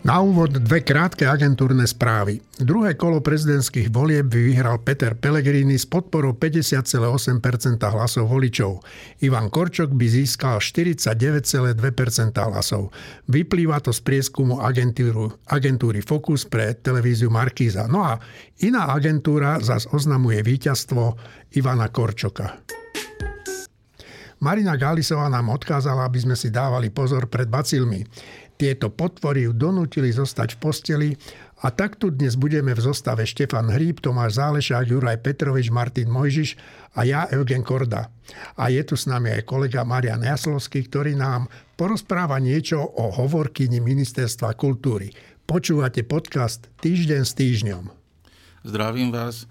Na úvod dve krátke agentúrne správy. Druhé kolo prezidentských volieb vyhral Peter Pellegrini s podporou 50,8% hlasov voličov. Ivan Korčok by získal 49,2% hlasov. Vyplýva to z prieskumu agentúry Focus pre televíziu Markíza. No a iná agentúra zas oznamuje víťazstvo Ivana Korčoka. Marina Gálisová nám odkázala, aby sme si dávali pozor pred bacilmi. Tieto potvory ju donútili zostať v posteli a tak tu dnes budeme v zostave Štefan Hríb, Tomáš Zálešák, Juraj Petrovič, Martin Mojžiš a ja, Eugen Korda. A je tu s nami aj kolega Marian Jaslovský, ktorý nám porozpráva niečo o hovorkyni Ministerstva kultúry. Počúvate podcast Týždeň s týždňom. Zdravím vás.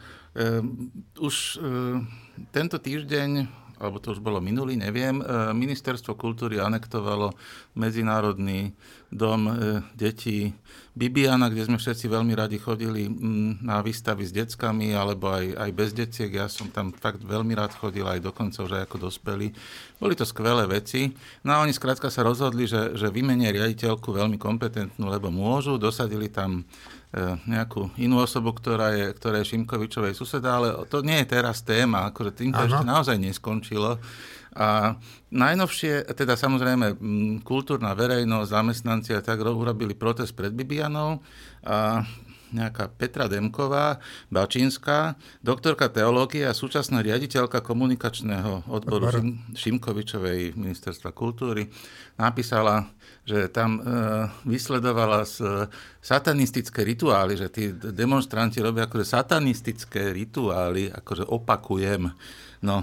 Tento týždeň, alebo to už bolo minulý, neviem, Ministerstvo kultúry anektovalo Medzinárodný dom detí Bibiana, kde sme všetci veľmi radi chodili na výstavy s deckami, alebo aj bez deciek. Ja som tam fakt veľmi rád chodil, aj dokonca už aj ako dospelý. Boli to skvelé veci. No a oni skrátka sa rozhodli, že vymenia riaditeľku veľmi kompetentnú, lebo môžu. Dosadili tam nejakú inú osobu, ktorá je Šimkovičovej suseda, ale to nie je teraz téma, akože týmto ešte naozaj neskončilo. A najnovšie, teda samozrejme kultúrna verejnosť, zamestnanci a tak urobili protest pred Bibianou a nejaká Petra Demková, Bačínska, doktorka teológie a súčasná riaditeľka komunikačného odboru Šimkovičovej Ministerstva kultúry, napísala, že tam vysledovala satanistické rituály, že tí demonstranti robia akože satanistické rituály, akože opakujem. No,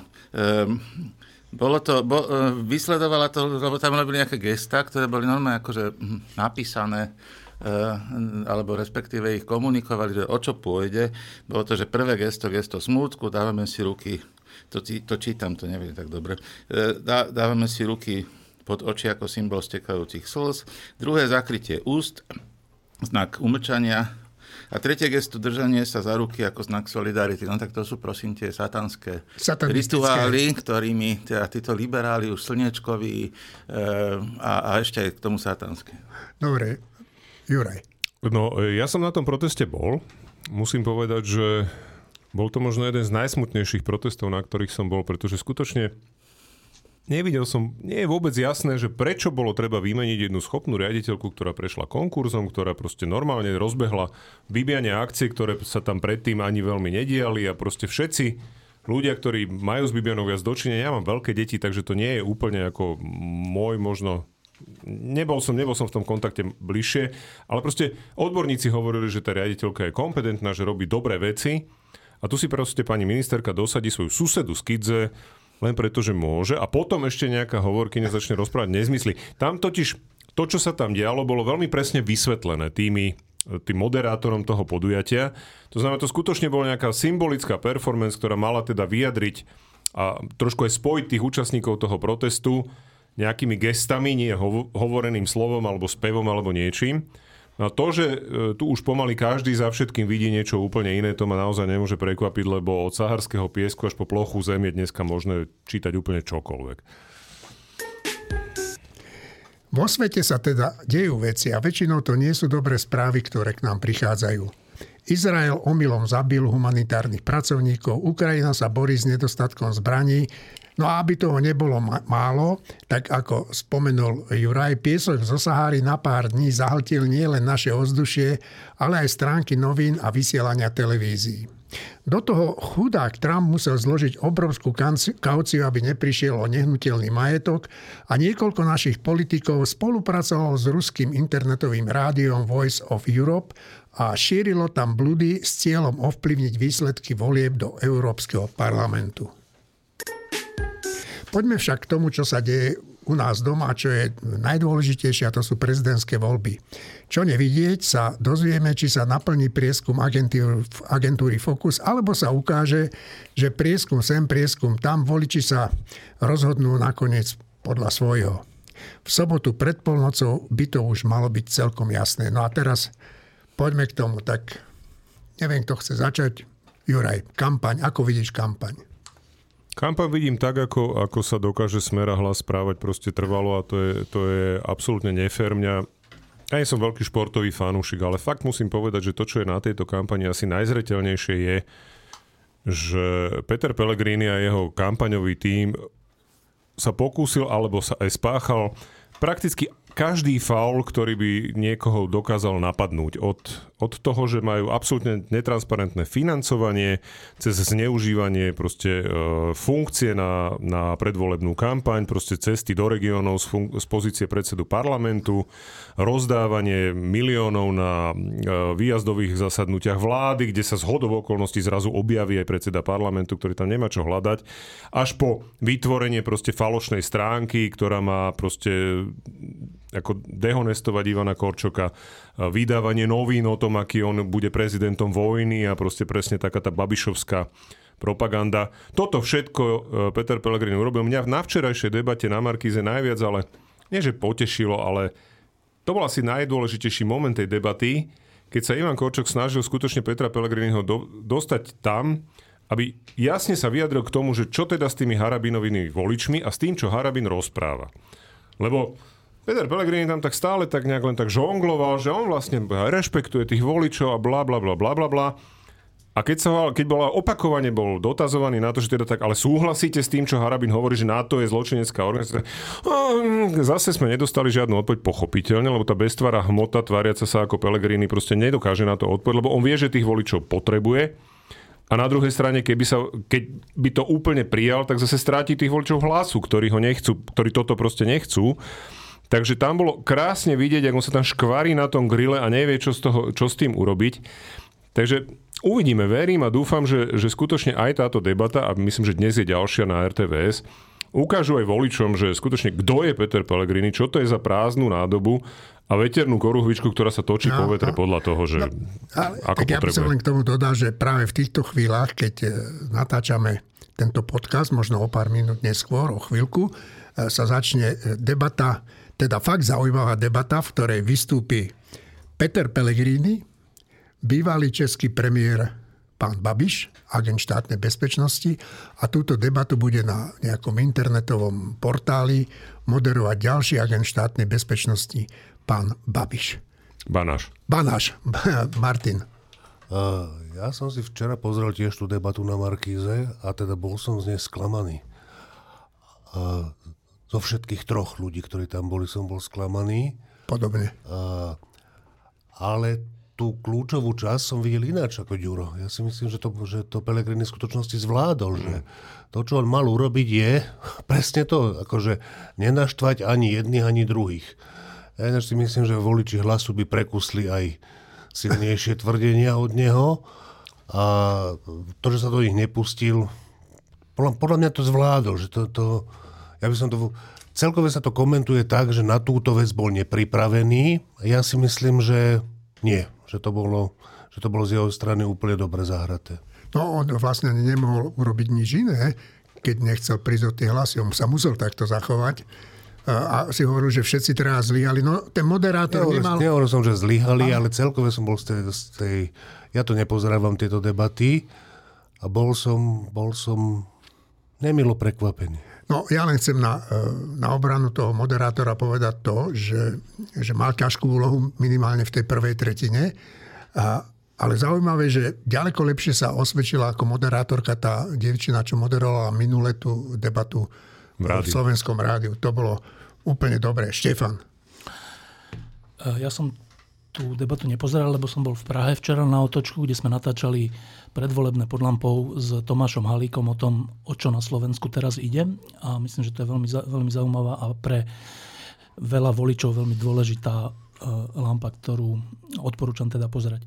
vysledovala to, lebo tam robili nejaké gestá, ktoré boli normálne akože napísané, alebo respektíve ich komunikovali, že o čo pôjde. Bolo to, že prvé gesto smútku, dávame si ruky, to čítam, to neviem tak dobre, dávame si ruky pod oči ako symbol stekajúcich slz, druhé zakrytie úst, znak umlčania a tretie gesto držanie sa za ruky ako znak solidarity. No tak to sú prosím tie satanské rituály, ktorými teda títo liberáli už slniečkoví a ešte aj k tomu satanské. Dobre, Juraj. No, ja som na tom proteste bol. Musím povedať, že bol to možno jeden z najsmutnejších protestov, na ktorých som bol, pretože skutočne nie je vôbec jasné, že prečo bolo treba vymeniť jednu schopnú riaditeľku, ktorá prešla konkurzom, ktorá proste normálne rozbehla Bibiane akcie, ktoré sa tam predtým ani veľmi nediali a proste všetci ľudia, ktorí majú s Bibianou viac dočinenia, ja mám veľké deti, takže to nie je úplne ako môj možno. Nebol som v tom kontakte bližšie, ale proste odborníci hovorili, že tá riaditeľka je kompetentná, že robí dobré veci a tu si proste pani ministerka dosadí svoju susedu z Kidze len preto, že môže a potom ešte nejaká hovorkyňa začne rozprávať nezmysly. Tam totiž to, čo sa tam dialo, bolo veľmi presne vysvetlené tým moderátorom toho podujatia. To znamená, to skutočne bola nejaká symbolická performance, ktorá mala teda vyjadriť a trošku aj spojiť tých účastníkov toho protestu nejakými gestami, nie hovoreným slovom alebo spevom alebo niečím. No a to, že tu už pomaly každý za všetkým vidí niečo úplne iné, to ma naozaj nemôže prekvapiť, lebo od saharského piesku až po plochu zem je dneska možné čítať úplne čokoľvek. Vo svete sa teda dejú veci a väčšinou to nie sú dobré správy, ktoré k nám prichádzajú. Izrael omylom zabil humanitárnych pracovníkov, Ukrajina sa borí s nedostatkom zbraní. No a aby toho nebolo málo, tak ako spomenul Juraj, piesok zo Sahary na pár dní zahltil nielen naše ovzdušie, ale aj stránky novín a vysielania televízií. Do toho chudák Trump musel zložiť obrovskú kauciu, aby neprišiel o nehnuteľný majetok a niekoľko našich politikov spolupracovalo s ruským internetovým rádiom Voice of Europe a šírilo tam bludy s cieľom ovplyvniť výsledky volieb do Európskeho parlamentu. Poďme však k tomu, čo sa deje u nás doma, čo je najdôležitejšie, a to sú prezidentské voľby. Čo nevidieť, sa dozvieme, či sa naplní prieskum agentúry Focus, alebo sa ukáže, že prieskum sem, prieskum tam, voliči sa rozhodnú nakoniec podľa svojho. V sobotu pred polnocou by to už malo byť celkom jasné. No a teraz poďme k tomu. Tak neviem, kto chce začať. Juraj, kampaň. Ako vidíš kampaň? Kampaň vidím tak, ako sa dokáže Smer a Hlas správať proste trvalo a to je absolútne nefér. Mňa Ja som veľký športový fanúšik, ale fakt musím povedať, že to, čo je na tejto kampani asi najzreteľnejšie je, že Peter Pellegrini a jeho kampaňový tím sa pokúsil alebo sa aj spáchal prakticky každý faul, ktorý by niekoho dokázal napadnúť. Od toho, že majú absolútne netransparentné financovanie, cez zneužívanie funkcie na predvolebnú kampaň, cesty do regiónov z pozície predsedu parlamentu, rozdávanie miliónov na výjazdových zasadnutiach vlády, kde sa zhodou okolností zrazu objaví aj predseda parlamentu, ktorý tam nemá čo hľadať, až po vytvorenie falošnej stránky, ktorá má ako dehonestovať Ivana Korčoka, vydávanie novín o tom, aký on bude prezidentom vojny a presne taká tá babišovská propaganda. Toto všetko Peter Pellegrini urobil. Mňa na včerajšej debate na Markíze najviac, ale nie že potešilo, ale to bol asi najdôležitejší moment tej debaty, keď sa Ivan Korčok snažil skutočne Petra Pellegriniho dostať tam, aby jasne sa vyjadril k tomu, že čo teda s tými Harabinovými voličmi a s tým, čo Harabin rozpráva. Lebo Peter Pellegrini tam tak stále tak nejak len tak žongloval, že on vlastne rešpektuje tých voličov a bla bla bla bla bla bla. A keď opakovane bol dotazovaný na to, že teda tak, ale súhlasíte s tým, čo Harabin hovorí, že NATO je zločinecká organizácia, zase sme nedostali žiadnu odpoveď pochopiteľne, lebo tá beztvára hmota tváriaca sa ako Pellegrini nedokáže na to odpovedať, lebo on vie, že tých voličov potrebuje. A na druhej strane, keď by to úplne prijal, tak zase stráti tých voličov hlasu, ktorí ho nechcú, ktorí toto nechcú. Takže tam bolo krásne vidieť, ako sa tam škvarí na tom grille a nevie, čo s tým urobiť. Takže uvidíme, verím a dúfam, že skutočne aj táto debata, a myslím, že dnes je ďalšia na RTVS, ukážu aj voličom, že skutočne kto je Peter Pellegrini, čo to je za prázdnu nádobu a veternú koruhvičku, ktorá sa točí po vetre podľa toho, že ako tak potrebuje. Ja by som len k tomu dodal, že práve v týchto chvíľach, keď natáčame tento podcast, možno o pár minút neskôr, o chvíľku, sa začne debata, teda fakt zaujímavá debata, v ktorej vystúpi Peter Pellegrini, bývalý český premiér pán Babiš, agent štátnej bezpečnosti, a túto debatu bude na nejakom internetovom portáli moderovať ďalší agent štátnej bezpečnosti pán Babiš. Banáš, Martin. Ja som si včera pozrel tiež tú debatu na Markíze a teda bol som z nej sklamaný. Zo všetkých troch ľudí, ktorí tam boli, som bol sklamaný. Podobne. Ale tú kľúčovú časť som videl ináč ako Ďuro. Ja si myslím, že to Pellegrini v skutočnosti zvládol. Že to, čo on mal urobiť, je presne to, akože nenaštvať ani jedných, ani druhých. Ja ináč si myslím, že voliči Hlasu by prekusli aj silnejšie tvrdenia od neho a to, že sa do nich nepustil, podľa mňa to zvládol, že ja by som to... Celkové sa to komentuje tak, že na túto vec bol nepripravený. Ja si myslím, že nie. Že to bolo z jeho strany úplne dobre zahraté. No, on vlastne nemohol urobiť nič iné, keď nechcel prísť o tie hlasy. On sa musel takto zachovať. A si hovoril, že všetci teraz zlyhali. No, ten moderátor nemal... Nehovoril som, že zlyhali, ale celkové som bol z tej... Ja to nepozerávam, tieto debaty. A bol som nemilo prekvapený. No, ja len chcem na obranu toho moderátora povedať to, že mal ťažkú úlohu minimálne v tej prvej tretine. Ale zaujímavé, že ďaleko lepšie sa osvedčila ako moderátorka tá dievčina, čo moderovala minule tú debatu v Slovenskom rádiu. To bolo úplne dobré. Štefan. Ja som tú debatu nepozeral, lebo som bol v Prahe včera na Otočku, kde sme natáčali predvolebné pod lampou s Tomášom Halíkom o tom, o čo na Slovensku teraz ide. A myslím, že to je veľmi zaujímavá a pre veľa voličov veľmi dôležitá lampa, ktorú odporúčam teda pozerať.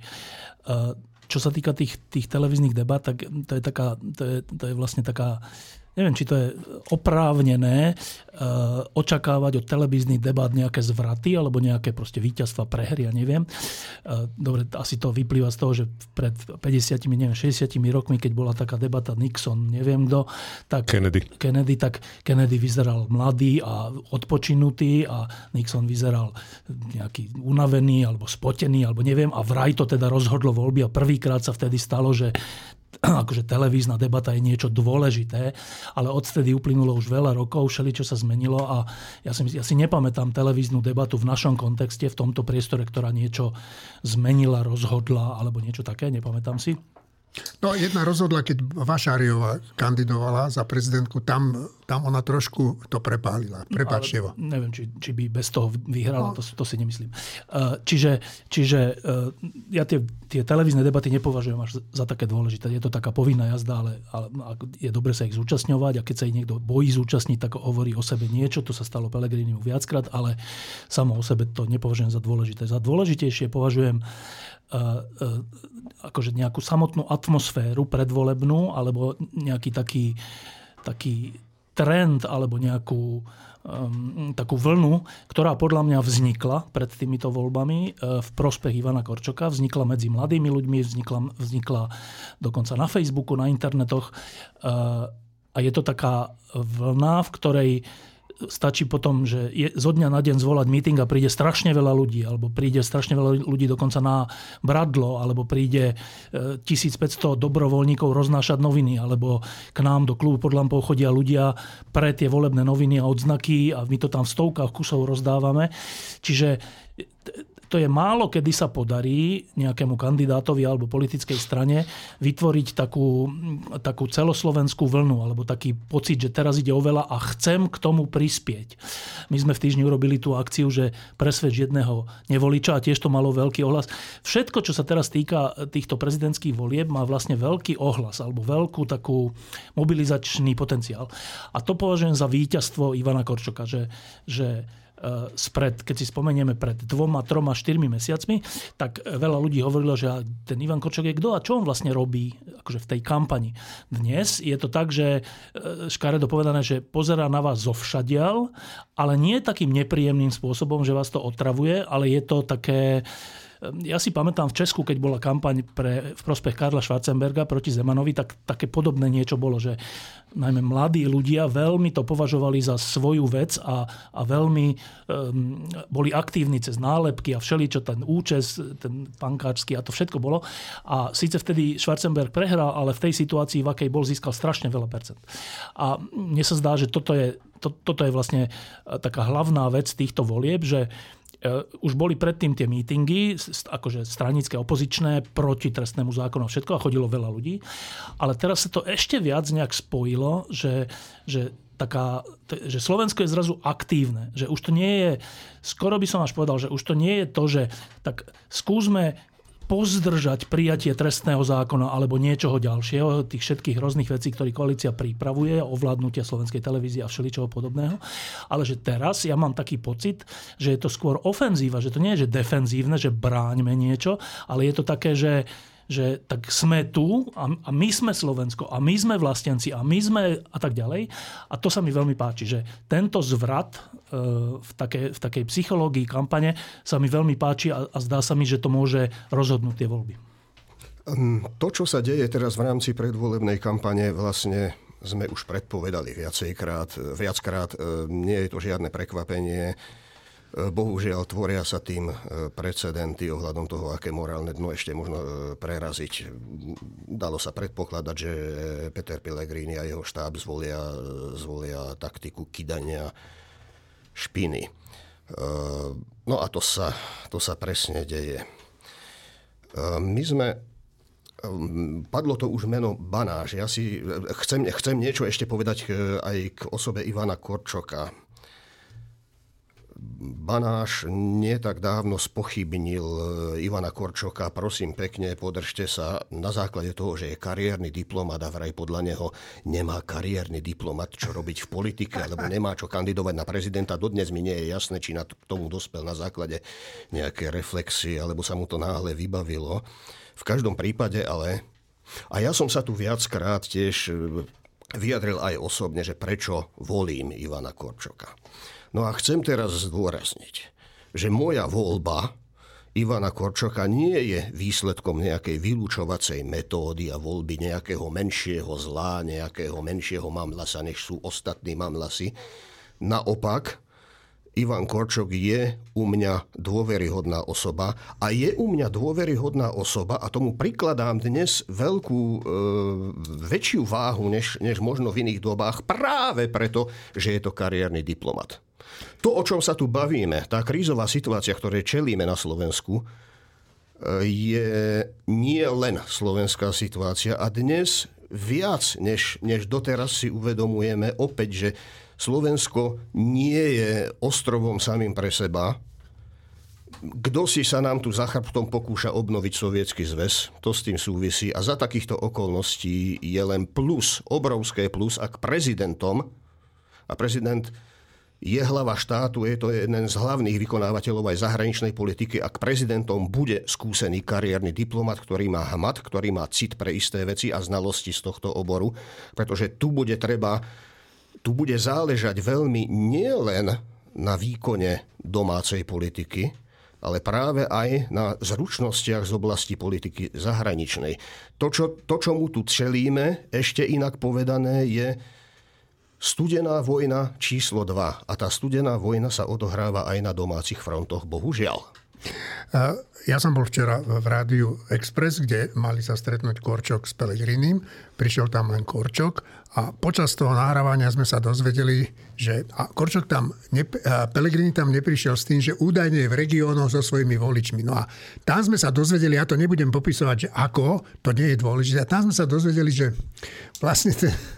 Čo sa týka tých televíznych debát, tak to je vlastne taká, neviem, či to je oprávnené očakávať od televíznych debát nejaké zvraty alebo nejaké proste víťazstva, prehry, ja neviem. Dobre, asi to vyplýva z toho, že pred 50, 60 rokmi, keď bola taká debata Nixon, neviem kto, tak Kennedy vyzeral mladý a odpočinutý a Nixon vyzeral nejaký unavený alebo spotený, alebo neviem, a vraj to teda rozhodlo voľby a prvýkrát sa vtedy stalo, že akože televízna debata je niečo dôležité, ale odtedy uplynulo už veľa rokov, všeličo sa zmenilo a ja si nepamätám televíznu debatu v našom kontexte, v tomto priestore, ktorá niečo zmenila, rozhodla alebo niečo také, nepamätám si. No jedna rozhodla, keď Vašáriová kandidovala za prezidentku, tam ona trošku to prepálila. Prepáčte. Neviem, či by bez toho vyhrala, to si nemyslím. Čiže ja tie televízne debaty nepovažujem až za také dôležité. Je to taká povinná jazda, ale je dobre sa ich zúčastňovať a keď sa ich niekto bojí zúčastniť, tak hovorí o sebe niečo. To sa stalo Pellegrinimu viackrát, ale samo o sebe to nepovažujem za dôležité. Za dôležitejšie považujem akože nejakú samotnú atmosféru predvolebnú alebo nejaký taký trend alebo nejakú takú vlnu, ktorá podľa mňa vznikla pred týmito voľbami v prospech Ivana Korčoka, vznikla medzi mladými ľuďmi, vznikla dokonca na Facebooku, na internetoch a je to taká vlna, v ktorej stačí potom, že zo dňa na deň zvolať meeting a príde strašne veľa ľudí, alebo príde strašne veľa ľudí dokonca na Bradlo, alebo príde 1500 dobrovoľníkov roznášať noviny, alebo k nám do klubu pod lampou chodia ľudia pre tie volebné noviny a odznaky a my to tam v stovkách kusov rozdávame. Čiže to je málo, kedy sa podarí nejakému kandidátovi alebo politickej strane vytvoriť takú celoslovenskú vlnu alebo taký pocit, že teraz ide o veľa a chcem k tomu prispieť. My sme v týždni urobili tú akciu, že presvedč jedného nevoliča a tiež to malo veľký ohlas. Všetko, čo sa teraz týka týchto prezidentských volieb, má vlastne veľký ohlas alebo veľkú takú mobilizačný potenciál. A to považujem za víťazstvo Ivana Korčoka, že keď si spomenieme pred 2, 3, 4 mesiacmi, tak veľa ľudí hovorilo, že ten Ivan Korčok je kto a čo on vlastne robí akože v tej kampani. Dnes je to tak, že škaredo povedané, že pozerá na vás zovšadiaľ, ale nie takým nepríjemným spôsobom, že vás to otravuje, ale je to také. Ja si pamätám v Česku, keď bola kampaň v prospech Karla Schwarzenberga proti Zemanovi, tak také podobné niečo bolo, že najmä mladí ľudia veľmi to považovali za svoju vec a veľmi boli aktívni cez nálepky a všeličo, ten účes, ten pankáčsky a to všetko bolo. A síce vtedy Schwarzenberg prehral, ale v tej situácii, v akej bol, získal strašne veľa percent. A mne sa zdá, že toto je vlastne taká hlavná vec týchto volieb, že už boli predtým tie mítingy, akože stranické, opozičné, proti trestnému zákonu a všetko a chodilo veľa ľudí. Ale teraz sa to ešte viac nejak spojilo, že Slovensko je zrazu aktívne. Že už to nie je, skoro by som až povedal, že už to nie je to, že tak skúsme pozdržať prijatie trestného zákona alebo niečoho ďalšieho, tých všetkých rôznych vecí, ktoré koalícia pripravuje, ovládnutia slovenskej televízie a všeličoho podobného. Ale že teraz ja mám taký pocit, že je to skôr ofenzíva, že to nie je že defenzívne, že bráňme niečo, ale je to také, že tak sme tu a my sme Slovensko a my sme vlastenci a my sme a tak ďalej. A to sa mi veľmi páči, že tento zvrat v takej psychológii kampane sa mi veľmi páči a zdá sa mi, že to môže rozhodnúť tie voľby. To, čo sa deje teraz v rámci predvolebnej kampane, vlastne sme už predpovedali viackrát. Nie je to žiadne prekvapenie. Bohužiaľ, tvoria sa tým precedenty ohľadom toho, aké morálne dno ešte možno preraziť. Dalo sa predpokladať, že Peter Pellegrini a jeho štáb zvolia taktiku kydania špiny. No a to sa presne deje. Padlo to už meno Banáš. Ja si chcem niečo ešte povedať aj k osobe Ivana Korčoka. Banáš nie tak dávno spochybnil Ivana Korčoka, prosím pekne, podržte sa, na základe toho, že je kariérny diplomat a vraj podľa neho nemá kariérny diplomat čo robiť v politike, alebo nemá čo kandidovať na prezidenta. Dodnes mi nie je jasné, či k tomu dospel na základe nejaké reflexie, alebo sa mu to náhle vybavilo. V každom prípade ale, a ja som sa tu viackrát tiež vyjadril aj osobne, že prečo volím Ivana Korčoka. No a chcem teraz zdôrazniť, že moja voľba Ivana Korčoka nie je výsledkom nejakej vylúčovacej metódy a voľby nejakého menšieho zla, nejakého menšieho mamlasa, než sú ostatní mamlasy. Naopak, Ivan Korčok je u mňa dôveryhodná osoba a je u mňa dôveryhodná osoba a tomu prikladám dnes väčšiu váhu, než možno v iných dobách, práve preto, že je to kariérny diplomat. To, o čom sa tu bavíme, tá krízová situácia, ktorej čelíme na Slovensku, je nie len slovenská situácia a dnes viac, než doteraz si uvedomujeme opäť, že Slovensko nie je ostrovom samým pre seba. Kto si sa nám tu za chrbtom pokúša obnoviť Sovietsky zväz, to s tým súvisí. A za takýchto okolností je len plus, obrovské plus, ak prezidentom, a prezident je hlava štátu, je to jeden z hlavných vykonávateľov aj zahraničnej politiky, ak prezidentom bude skúsený kariérny diplomat, ktorý má hmat, ktorý má cit pre isté veci a znalosti z tohto oboru, pretože tu bude záležať veľmi nielen na výkone domácej politiky, ale práve aj na zručnostiach z oblasti politiky zahraničnej. To, čomu tu čelíme, ešte inak povedané, je studená vojna číslo 2. A tá studená vojna sa odohráva aj na domácich frontoch, bohužiaľ. Ja som bol včera v rádiu Express, kde mali sa stretnúť Korčok s Pellegrinim. Prišiel tam len Korčok a počas toho nahrávania sme sa dozvedeli, že Pellegrini tam neprišiel s tým, že údajne je v regiónoch so svojimi voličmi. No a tam sme sa dozvedeli, ja to nebudem popisovať, že ako, to nie je dôležité. A tam sme sa dozvedeli, že vlastne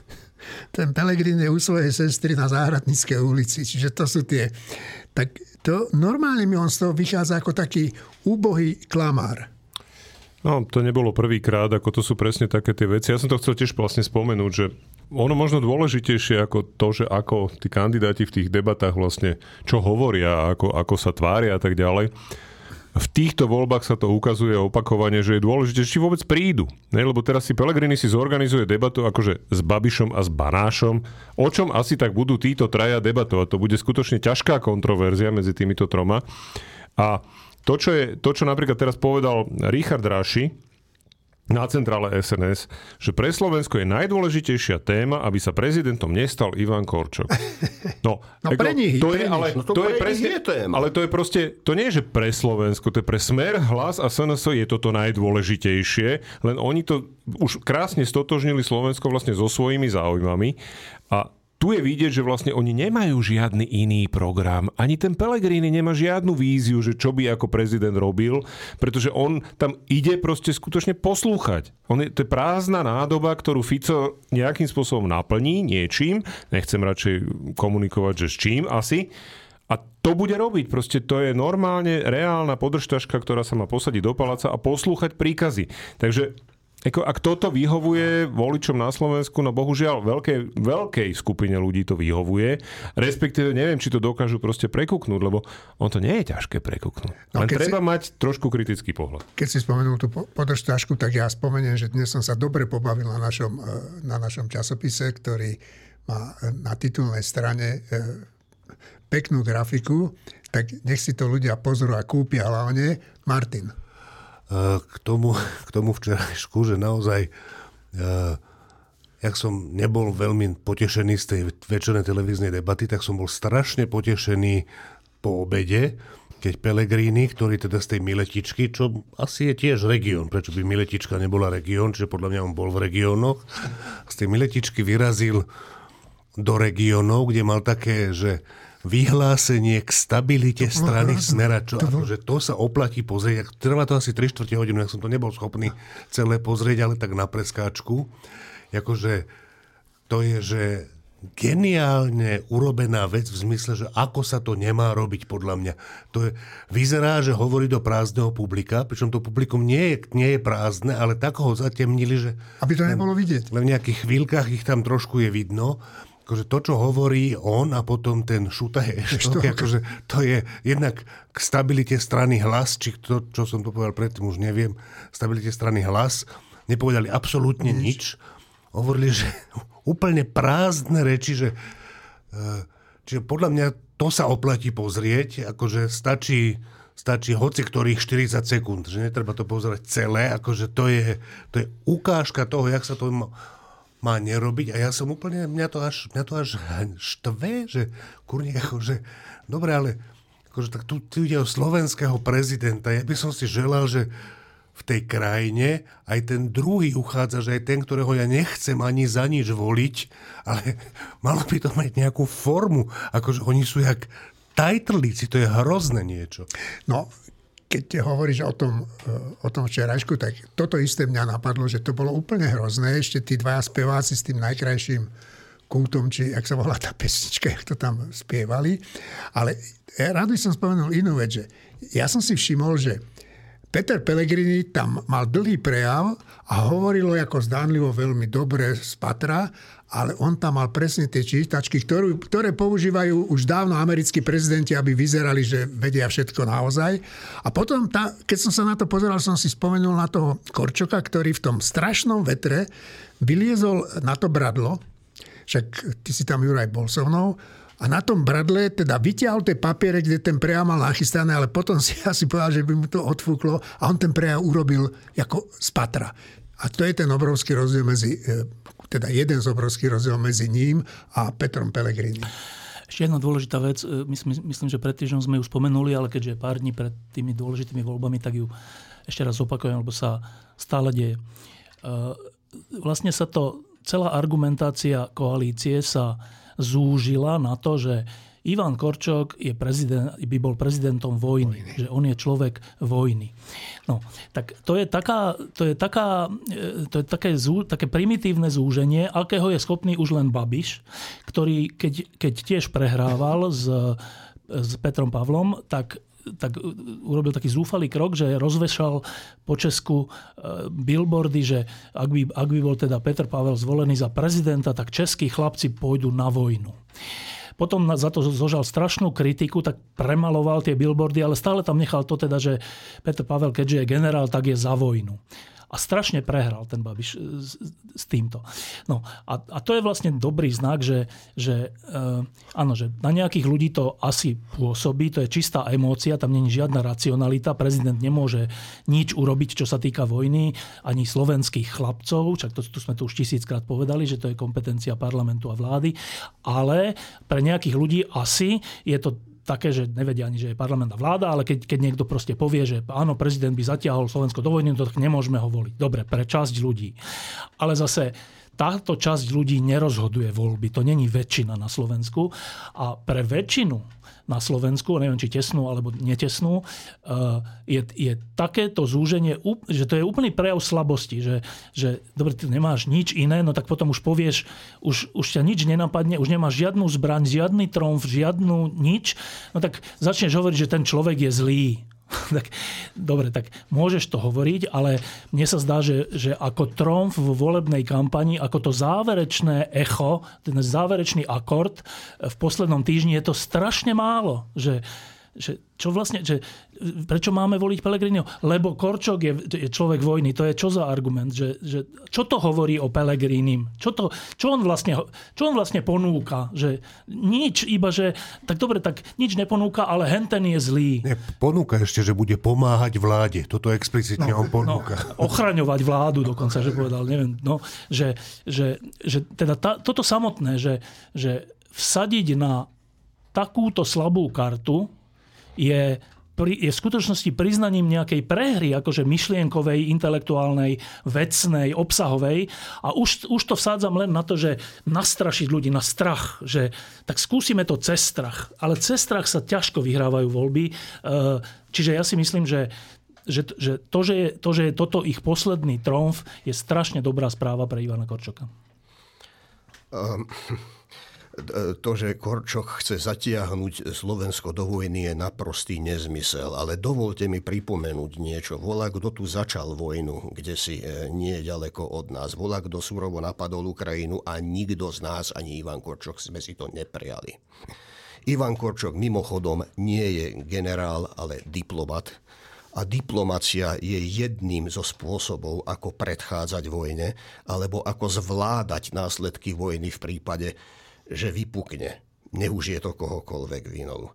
ten Pellegrini je u svojej sestry na Záhradníckej ulici. Čiže to sú tie... Tak to normálne mi on z toho vychádza ako taký úbohý klamár. No, to nebolo prvýkrát, ako to sú presne také tie veci. Ja som to chcel tiež vlastne spomenúť, že ono možno dôležitejšie ako to, že ako tí kandidáti v tých debatách vlastne čo hovoria, ako sa tvária a tak ďalej. V týchto voľbách sa to ukazuje opakovane, že je dôležité, či vôbec prídu. Lebo teraz si Pellegrini si zorganizuje debatu akože s Babišom a s Banášom. O čom asi tak budú títo traja debatovať? To bude skutočne ťažká kontroverzia medzi týmito troma. A to, čo napríklad teraz povedal Richard Raši na centrále SNS, že pre Slovensko je najdôležitejšia téma, aby sa prezidentom nestal Ivan Korčok. No pre nich. To je presne téma. Ale to je proste, to nie je, že pre Slovensko, to je pre Smer, Hlas a SNS je toto najdôležitejšie, len oni to už krásne stotožnili Slovensko vlastne so svojimi záujmami a tu je vidieť, že vlastne oni nemajú žiadny iný program. Ani ten Pellegrini nemá žiadnu víziu, že čo by ako prezident robil, pretože on tam ide proste skutočne poslúchať. To je prázdna nádoba, ktorú Fico nejakým spôsobom naplní niečím. Nechcem radšej komunikovať, že s čím asi. A to bude robiť. Proste to je normálne reálna podržtaška, ktorá sa má posadiť do paláca a poslúchať príkazy. Takže ak toto vyhovuje voličom na Slovensku, no bohužiaľ veľkej skupine ľudí to vyhovuje, respektíve neviem, či to dokážu proste prekúknúť, lebo on to nie je ťažké prekúknúť. Len treba mať trošku kritický pohľad. Keď si spomenul tú podržtášku, tak ja spomeniem, že dnes som sa dobre pobavil na našom časopise, ktorý má na titulnej strane peknú grafiku, tak nech si to ľudia pozrú a kúpia hlavne. Martin. K tomu včerajšku, že naozaj, jak som nebol veľmi potešený z tej večernej televíznej debaty, tak som bol strašne potešený po obede, keď Pellegrini, ktorý teda z tej Miletičky, čo asi je tiež región, prečo by Miletička nebola región, čiže podľa mňa on bol v regiónoch, z tej Miletičky vyrazil do regiónov, kde mal také, že vyhlásenie k stabilite strany Smera. Akože to sa oplatí pozrieť. Trvá to asi 3/4 hodinu, ja som to nebol schopný celé pozrieť, ale tak na preskáčku. Akože to je, že geniálne urobená vec v zmysle, že ako sa to nemá robiť podľa mňa. Vyzerá, že hovorí do prázdneho publika, pričom to publikum nie je prázdne, ale tak ho zatemnili, že... Aby to nebolo vidieť. Len v nejakých chvíľkach ich tam trošku je vidno. Akože to, čo hovorí on a potom ten Šutaj Eštok, akože to je jednak k stabilite strany Hlas, či to, čo som to povedal predtým, už neviem, stabilite strany Hlas, nepovedali absolútne nič. Hovorili, že úplne prázdne reči, že čiže podľa mňa to sa oplatí pozrieť, akože stačí hoci ktorých 40 sekúnd, že netreba to pozerať celé, akože to je ukážka toho, jak sa to má nerobiť. A ja som úplne, mňa to až štve, že kurník, akože, dobre, ale akože, tak tu ide o slovenského prezidenta. Ja by som si želal, že v tej krajine aj ten druhý uchádza, že aj ten, ktorého ja nechcem ani za nič voliť, ale malo by to mať nejakú formu. Akože oni sú jak tajtrlíci, to je hrozné niečo. No, keď hovoríš o tom včerajšku, tak toto isté mňa napadlo, že to bolo úplne hrozné. Ešte tí dvaja speváci s tým najkrajším kútom, či jak sa volá tá pesnička, jak to tam spievali. Ale rád by som spomenul inú vec, že ja som si všimol, že Peter Pellegrini tam mal dlhý prejav a hovorilo ako zdánlivo veľmi dobre z Patra, ale on tam mal presne tie čítačky, ktoré používajú už dávno americkí prezidenti, aby vyzerali, že vedia všetko naozaj. A potom, keď som sa na to pozeral, som si spomenul na toho Korčoka, ktorý v tom strašnom vetre vyliezol na to bradlo, však ty si tam, Juraj, bol so mnou, a na tom bradle teda vytiahol tie papiere, kde ten prejav mal nachystané, ale potom si asi povedal, že by mu to odfúklo a on ten prejav urobil ako z Patra. A to je ten obrovský rozdiel jeden z obrovských rozdiel medzi ním a Petrom Pellegrini. Ešte jedna dôležitá vec, myslím, že pred týždňom sme ju spomenuli, ale keďže je pár dní pred tými dôležitými voľbami, tak ju ešte raz opakujem, lebo sa stále deje. Vlastne sa celá argumentácia koalície sa zúžila na to, že Ivan Korčok by bol prezidentom vojny, že on je človek vojny. No, tak to je také primitívne zúženie, akého je schopný už len Babiš, ktorý keď tiež prehrával s Petrom Pavlom, tak urobil taký zúfalý krok, že rozvešal po Česku billboardy, že ak by bol teda Petr Pavel zvolený za prezidenta, tak českí chlapci pôjdu na vojnu. Potom za to zožal strašnú kritiku, tak premaloval tie billboardy, ale stále tam nechal to teda, že Petr Pavel, keďže je generál, tak je za vojnu. A strašne prehral ten Babiš s týmto. No a to je vlastne dobrý znak, že áno, že na nejakých ľudí to asi pôsobí, to je čistá emócia, tam nie je žiadna racionalita, prezident nemôže nič urobiť, čo sa týka vojny, ani slovenských chlapcov, však tu sme to už 1000-krát povedali, že to je kompetencia parlamentu a vlády, ale pre nejakých ľudí asi je to také, že nevedia ani, že je parlament a vláda, ale keď niekto proste povie, že áno, prezident by zatiahol Slovensko do vojny, tak nemôžeme ho voliť. Dobre, pre časť ľudí. Ale zase táto časť ľudí nerozhoduje voľby. To není väčšina na Slovensku. A pre väčšinu na Slovensku, neviem, či tesnú alebo netesnú, je takéto zúženie, že to je úplný prejav slabosti, že dobre, ty nemáš nič iné, no tak potom už povieš, už ťa nič nenapadne, už nemáš žiadnu zbraň, žiadny tromf, žiadnu nič, no tak začneš hovoriť, že ten človek je zlý. Tak, dobre, tak môžeš to hovoriť, ale mne sa zdá, že ako tromf v volebnej kampani, ako to záverečné echo, ten záverečný akord v poslednom týždni je to strašne málo. Že čo vlastne, prečo máme voliť Pellegriniho? Lebo Korčok je človek vojny. To je čo za argument? Že čo to hovorí o Pellegrinim? Čo on vlastne ponúka? Že nič, iba že tak dobre, tak nič neponúka, ale henten je zlý. Ne, ponúka ešte, že bude pomáhať vláde. Toto explicitne on ponúka. Ochraňovať vládu dokonca, že povedal, neviem. Že teda toto samotné, že vsadiť na takúto slabú kartu je v skutočnosti priznaním nejakej prehry, akože myšlienkovej, intelektuálnej, vecnej, obsahovej. A už to vsádzam len na to, že nastrašiť ľudí, na strach. Že, tak skúsime to cez strach. Ale cez strach sa ťažko vyhrávajú voľby. Čiže ja si myslím, že to, že je toto ich posledný tromf, je strašne dobrá správa pre Ivana Korčoka. To, že Korčok chce zatiahnuť Slovensko do vojny, je naprostý nezmysel. Ale dovolte mi pripomenúť niečo. Volá, kto tu začal vojnu, kde si nie je ďaleko od nás. Volá, kto surovo napadol Ukrajinu a nikto z nás, ani Ivan Korčok, sme si to neprijali. Ivan Korčok mimochodom nie je generál, ale diplomat. A diplomacia je jedným zo spôsobov, ako predchádzať vojne, alebo ako zvládať následky vojny v prípade, že vypukne. Nech už je to kohokoľvek vinou.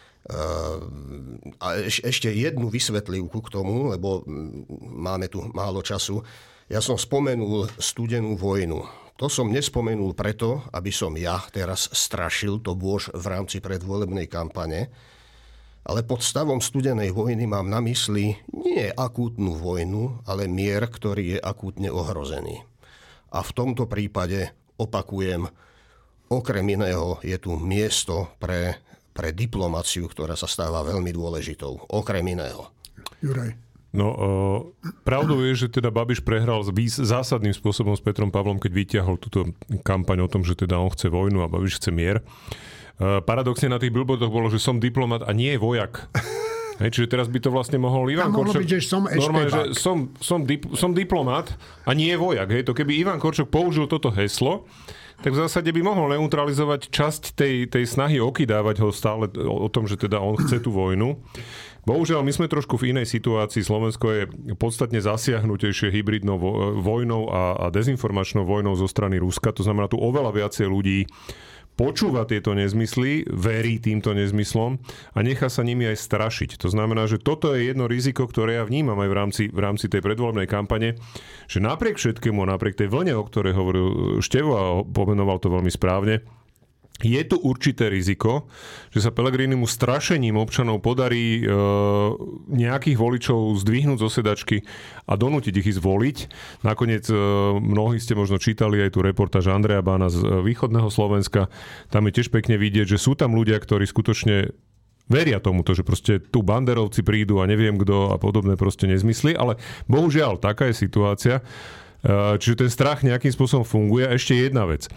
A ešte jednu vysvetlivku k tomu, lebo máme tu málo času. Ja som spomenul studenú vojnu. To som nespomenul preto, aby som ja teraz strašil to bôž v rámci predvolebnej kampane, ale pod stavom studenej vojny mám na mysli nie akútnu vojnu, ale mier, ktorý je akútne ohrozený. A v tomto prípade, opakujem, okrem iného je tu miesto pre diplomáciu, ktorá sa stáva veľmi dôležitou. Okrem iného. Juraj. No, pravdou je, že teda Babiš prehral zásadným spôsobom s Petrom Pavlom, keď vyťahol túto kampaň o tom, že teda on chce vojnu a Babiš chce mier. Paradoxne na tých billboardoch bolo, že som diplomat a nie vojak. Hej, čiže teraz by to vlastne mohol Ivan Korčok... Byť, že som normálne, že som diplomat a nie vojak. Hej. To keby Ivan Korčok použil toto heslo, tak v zásade by mohol neutralizovať časť tej snahy okydávať ho stále o tom, že teda on chce tú vojnu. Bohužiaľ, my sme trošku v inej situácii. Slovensko je podstatne zasiahnutejšie hybridnou vojnou a dezinformačnou vojnou zo strany Ruska. To znamená, tu oveľa viacej ľudí počúva tieto nezmysly, verí týmto nezmyslom a nechá sa nimi aj strašiť. To znamená, že toto je jedno riziko, ktoré ja vnímam aj v rámci tej predvolebnej kampane, že napriek všetkému, napriek tej vlne, o ktorej hovoril Števo a pomenoval to veľmi správne, je tu určité riziko, že sa Pellegrinimu strašením občanov podarí nejakých voličov zdvihnúť zo sedačky a donútiť ich ísť voliť. Nakoniec mnohí ste možno čítali aj tú reportáž Andreja Bána z východného Slovenska. Tam je tiež pekne vidieť, že sú tam ľudia, ktorí skutočne veria tomuto, že proste tu banderovci prídu a neviem kto a podobné proste nezmysly, ale bohužiaľ, taká je situácia. Čiže ten strach nejakým spôsobom funguje. A ešte jedna vec.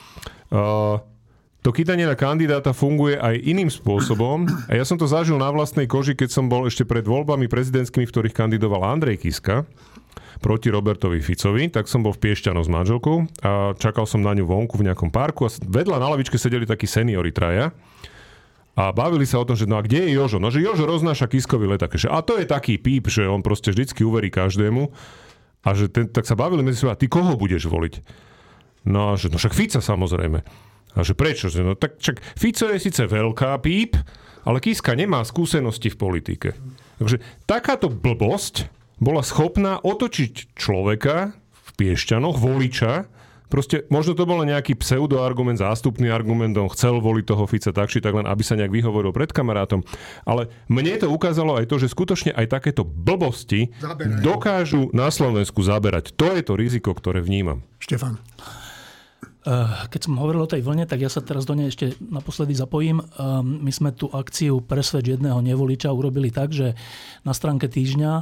To kýtanie na kandidáta funguje aj iným spôsobom. A ja som to zažil na vlastnej koži, keď som bol ešte pred voľbami prezidentskými, v ktorých kandidoval Andrej Kiska proti Robertovi Ficovi. Tak som bol v Piešťanoch s manželkou a čakal som na ňu vonku v nejakom parku a vedľa na lavičke sedeli takí seniori traja a bavili sa o tom, že no a kde je Jožo? No, že Jožo roznáša Kiskovi leták. A to je taký píp, že on proste vždycky uverí každému. A že tak sa bavili medzi sebou, a ty koho budeš voliť? No, že, no však Fica samozrejme. A že prečo? No tak čak, Fico je síce veľká píp, ale Kiska nemá skúsenosti v politike. Takže takáto blbosť bola schopná otočiť človeka v Piešťanoch, voliča. Proste možno to bol nejaký pseudoargument, zástupný argument, on chcel voliť toho Fica tak, či tak len, aby sa nejak vyhovoril pred kamarátom. Ale mne to ukázalo aj to, že skutočne aj takéto blbosti dokážu na Slovensku zaberať. To je to riziko, ktoré vnímam. Štefan. Keď som hovoril o tej vlne, tak ja sa teraz do nej ešte naposledy zapojím. My sme tú akciu Presvedč jedného nevoliča urobili tak, že na stránke Týždňa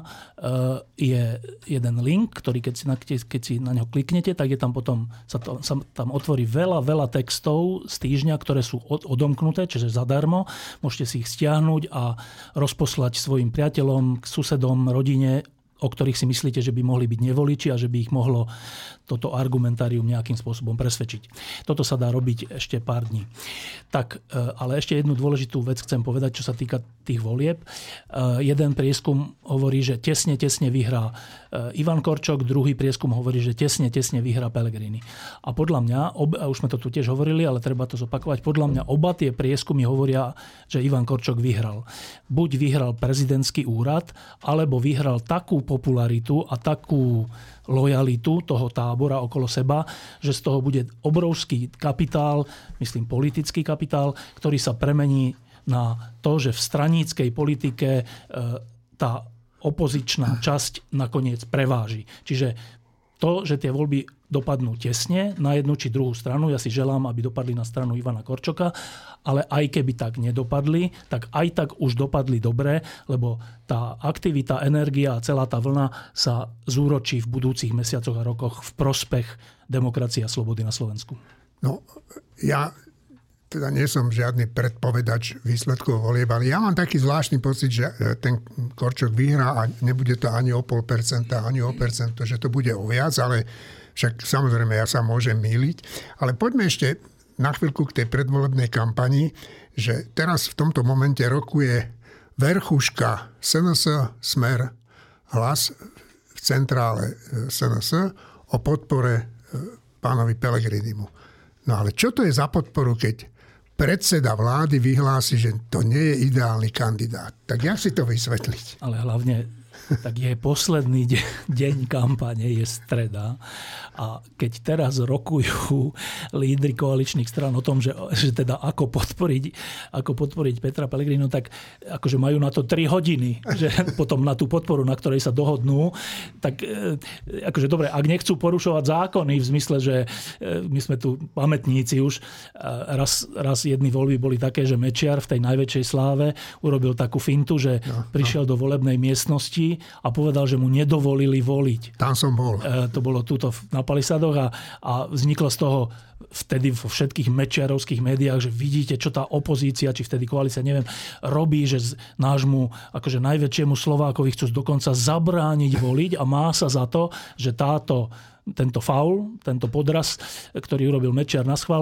je jeden link, ktorý keď si na ňo kliknete, tak je tam potom sa tam otvorí veľa textov z Týždňa, ktoré sú odomknuté, čiže zadarmo. Môžete si ich stiahnuť a rozposlať svojim priateľom, susedom, rodine, o ktorých si myslíte, že by mohli byť nevoliči a že by ich mohlo toto argumentárium nejakým spôsobom presvedčiť. Toto sa dá robiť ešte pár dní. Tak, ale ešte jednu dôležitú vec chcem povedať, čo sa týka tých volieb. Jeden prieskum hovorí, že tesne vyhrá Ivan Korčok, druhý prieskum hovorí, že tesne vyhrá Pellegrini. A podľa mňa, už sme to tu tiež hovorili, ale treba to zopakovať, podľa mňa oba tie prieskumy hovoria, že Ivan Korčok vyhral. Buď vyhral prezidentský úrad, alebo vyhral takú popularitu a takú lojalitu toho tábora okolo seba, že z toho bude obrovský kapitál, myslím politický kapitál, ktorý sa premení na to, že v straníckej politike tá opozičná časť nakoniec preváži. Čiže to, že tie voľby dopadnú tesne na jednu či druhú stranu, ja si želám, aby dopadli na stranu Ivana Korčoka, ale aj keby tak nedopadli, tak aj tak už dopadli dobre, lebo tá aktivita, energia a celá tá vlna sa zúročí v budúcich mesiacoch a rokoch v prospech demokracie a slobody na Slovensku. No, ja teda nie som žiadny predpovedač výsledkov volieb, ale ja mám taký zvláštny pocit, že ten Korčok vyhrá a nebude to ani o 0,5%, ani o 1%, že to bude o viac, ale však samozrejme ja sa môžem mýliť. Ale poďme ešte na chvíľku k tej predvolebnej kampani, že teraz v tomto momente rokuje verchuška SNS, Smer, Hlas v centrále SNS o podpore pánovi Pellegrinimu. No ale čo to je za podporu, keď predseda vlády vyhlási, že to nie je ideálny kandidát? Tak jak si to vysvetliť? Ale hlavne tak je posledný deň kampane, je streda. A keď teraz rokujú lídri koaličných strán o tom, že teda ako podporiť Petra Pellegriniho, tak akože majú na to 3 hodiny, že potom na tú podporu, na ktorej sa dohodnú, tak akože dobre, ak nechcú porušovať zákony v zmysle, že my sme tu pamätníci už, raz jedny voľby boli také, že Mečiar v tej najväčšej sláve urobil takú fintu, že prišiel do volebnej miestnosti a povedal, že mu nedovolili voliť. Tam som bol. To bolo túto na Palisadoch a vzniklo z toho vtedy vo všetkých mečiarovských médiách, že vidíte, čo tá opozícia, či vtedy koalícia, neviem, robí, že nášmu akože najväčšiemu Slovákovi chcú dokonca zabrániť voliť a má sa za to, že tento faul, tento podraz, ktorý urobil Mečiar naschvál,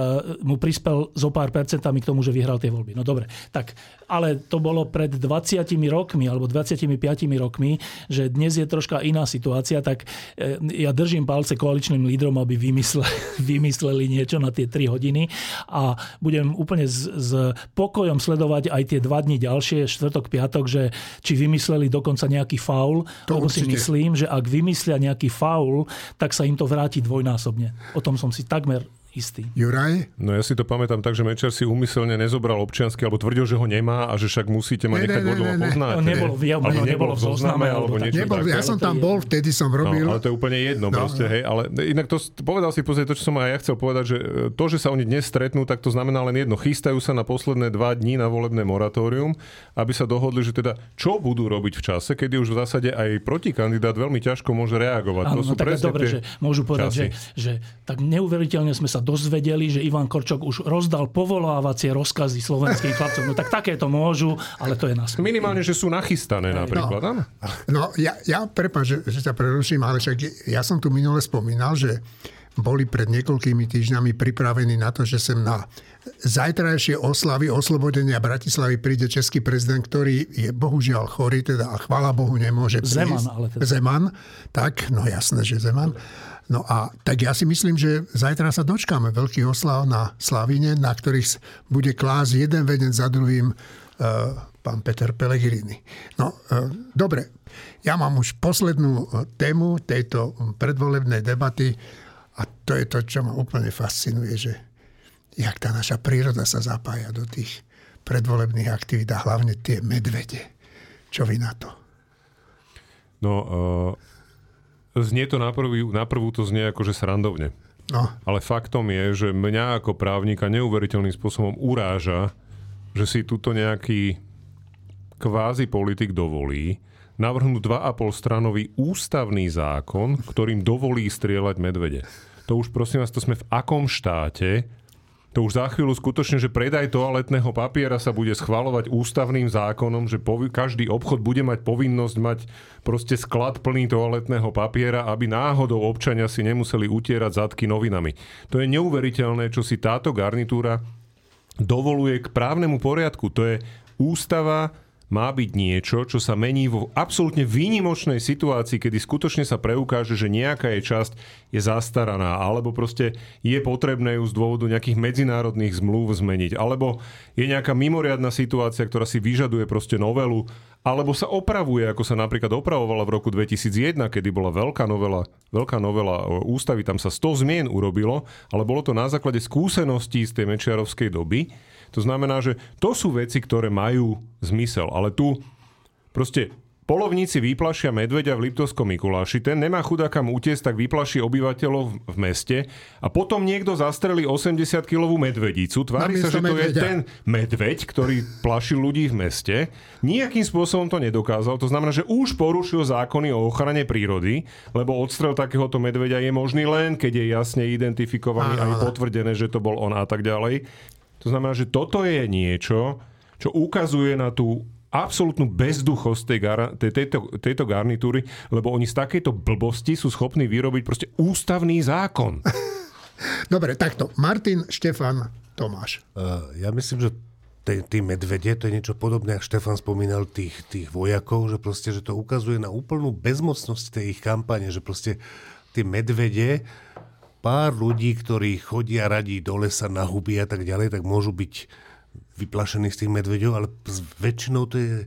mu prispel zo pár percentami k tomu, že vyhral tie voľby. No dobre, tak, ale to bolo pred 20 rokmi alebo 25 rokmi, že dnes je troška iná situácia, tak ja držím palce koaličným lídrom, aby vymysleli niečo na tie 3 hodiny a budem úplne s pokojom sledovať aj tie 2 dni ďalšie, štvrtok, piatok, že či vymysleli dokonca nejaký faul, lebo si myslím, že ak vymyslia nejaký faul, tak sa im to vráti dvojnásobne. O tom som si takmer istý. Juraj? No ja si to pamätám tak, že Mečiar si úmyselne nezobral občiansky, alebo tvrdil, že ho nemá a že však musíte ma nechať vo doma poznať. Nebolo v zozname, alebo niečo také. Ja som tam bol, vtedy som robil. No, ale to je úplne jedno proste, hej. Ale inak to povedal si pozrieť to, čo som aj ja chcel povedať, že to, že sa oni dnes stretnú, tak to znamená len jedno. Chystajú sa na posledné 2 dní na volebné moratórium, aby sa dohodli, že teda čo budú robiť v čase, kedy už v zásade aj protikandidát veľmi ťažko môže reagovať. Áno, to sú presne dobre, že môžu povedať, že tak neuveriteľne sme sa dozvedeli, že Ivan Korčok už rozdal povolávacie rozkazy slovenských chlapcov. No tak takéto môžu, ale to je nás. Minimálne, že sú nachystané napríklad. No ja prepáč, že sa preruším, ale však ja som tu minule spomínal, že boli pred niekoľkými týždňami pripravení na to, že sem na zajtrajšie oslavy oslobodenia Bratislavy príde český prezident, ktorý je bohužiaľ chorý, teda a chvála Bohu nemôže prísť. Zeman, tak, no jasné, že Zeman. No a tak ja si myslím, že zajtra sa dočkáme veľkých oslav na Slavíne, na ktorých bude klásť jeden vedenec za druhým pán Peter Pellegrini. No, dobre, ja mám už poslednú tému tejto predvolebnej debaty a to je to, čo ma úplne fascinuje, že jak tá naša príroda sa zapája do tých predvolebných aktivít a hlavne tie medvede. Čo vy na to? No, znie to na prvú to znie akože srandovne. No. Ale faktom je, že mňa ako právnika neuveriteľným spôsobom uráža, že si tuto nejaký kvázi politik dovolí navrhnúť 2,5 stranový ústavný zákon, ktorým dovolí strieľať medvede. To už prosím vás, to sme v akom štáte? To už za chvíľu skutočne, že predaj toaletného papiera sa bude schvaľovať ústavným zákonom, že každý obchod bude mať povinnosť mať proste sklad plný toaletného papiera, aby náhodou občania si nemuseli utierať zadky novinami. To je neuveriteľné, čo si táto garnitúra dovoluje k právnemu poriadku. To je ústava, má byť niečo, čo sa mení vo absolútne výnimočnej situácii, kedy skutočne sa preukáže, že nejaká jej časť je zastaraná, alebo proste je potrebné ju z dôvodu nejakých medzinárodných zmluv zmeniť, alebo je nejaká mimoriadna situácia, ktorá si vyžaduje proste novelu, alebo sa opravuje, ako sa napríklad opravovala v roku 2001, kedy bola veľká novela ústavy, tam sa 100 zmien urobilo, ale bolo to na základe skúseností z tej mečiarovskej doby. To znamená, že to sú veci, ktoré majú zmysel. Ale tu proste polovníci vyplašia medveďa v Liptovskom Mikuláši. Ten nemá chudá kam utiesť, tak vyplaší obyvateľov v meste. A potom niekto zastrelí 80-kilovú medvedicu. Tvári sa, že to je ten medveď, ktorý plašil ľudí v meste. Nijakým spôsobom to nedokázal. To znamená, že už porušil zákony o ochrane prírody, lebo odstrel takéhoto medveďa je možný len, keď je jasne identifikovaný a potvrdené, že to bol on a tak ďalej. To znamená, že toto je niečo, čo ukazuje na tú absolútnu bezduchosť tejto garnitúry, lebo oni z takejto blbosti sú schopní vyrobiť proste ústavný zákon. Dobre, takto. Martin, Štefan, Tomáš. Ja myslím, že tí medvede, to je niečo podobné, ako Štefan spomínal tých vojakov, že proste, že to ukazuje na úplnú bezmocnosť tej ich kampane, že proste tí medvede, pár ľudí, ktorí chodia radí do lesa na huby a tak ďalej, tak môžu byť vyplašení z tých medveďov, ale väčšinou to je